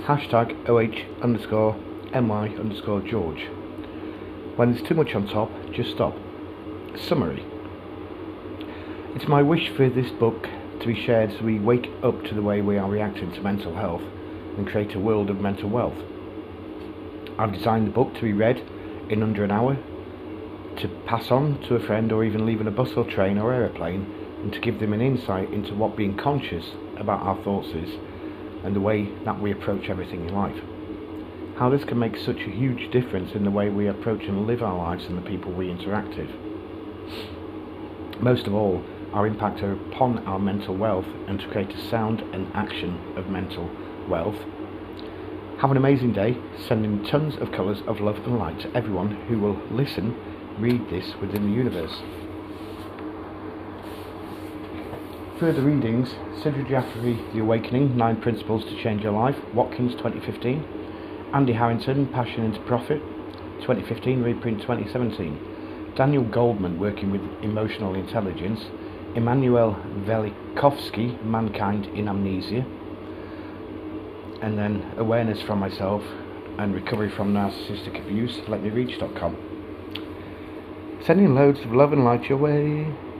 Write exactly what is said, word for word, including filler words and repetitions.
Hashtag OH underscore MY underscore George. When there's too much on top, just stop. Summary. It's my wish for this book to be shared so we wake up to the way we are reacting to mental health and create a world of mental wealth. I've designed the book to be read in under an hour, to pass on to a friend or even leave in a bus or train or aeroplane, and to give them an insight into what being conscious about our thoughts is and the way that we approach everything in life. How this can make such a huge difference in the way we approach and live our lives and the people we interact with. Most of all, our impact upon our mental wealth and to create a sound and action of mental wealth. Have an amazing day, sending tons of colours of love and light to everyone who will listen, read this within the universe. Further readings: Cedric Jaffrey, The Awakening, Nine Principles to Change Your Life, Watkins twenty fifteen. Andy Harrington, Passion into Profit, twenty fifteen, reprint twenty seventeen. Daniel Goldman, Working with Emotional Intelligence. Immanuel Velikovsky, Mankind in Amnesia. And then Awareness from Myself and Recovery from Narcissistic Abuse, let me reach dot com. Sending loads of love and light your way.